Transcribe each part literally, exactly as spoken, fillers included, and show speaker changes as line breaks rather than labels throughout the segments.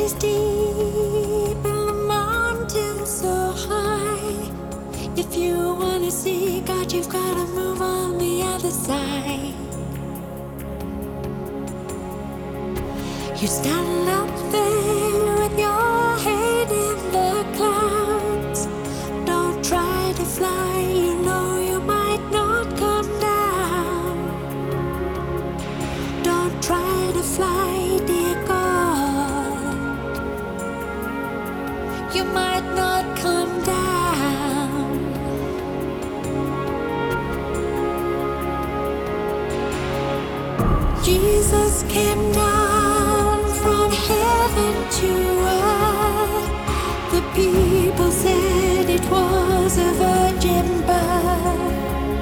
valleys deep and the mountains so high. If you wanna see God, you've gotta move on the other side. You stand up there with your head in the clouds. Don't try to fly, you know you might not come down. Don't try to fly, dear God. You might not come down. Jesus came down from heaven to earth. The people said it was a virgin birth.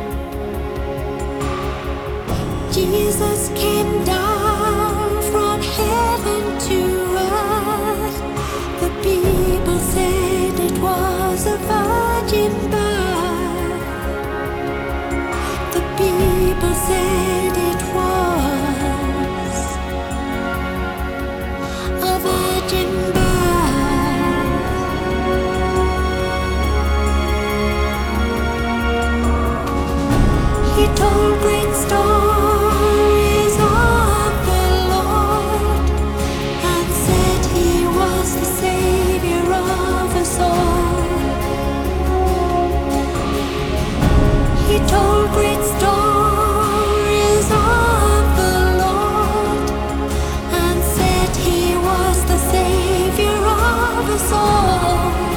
Jesus came down from heaven to earth. The people said it was a virgin birth. The people said it was a virgin birth. He told great stories of the Lord and said he was the Savior of us all. He told great stories of the Lord and said he was the Savior of us all.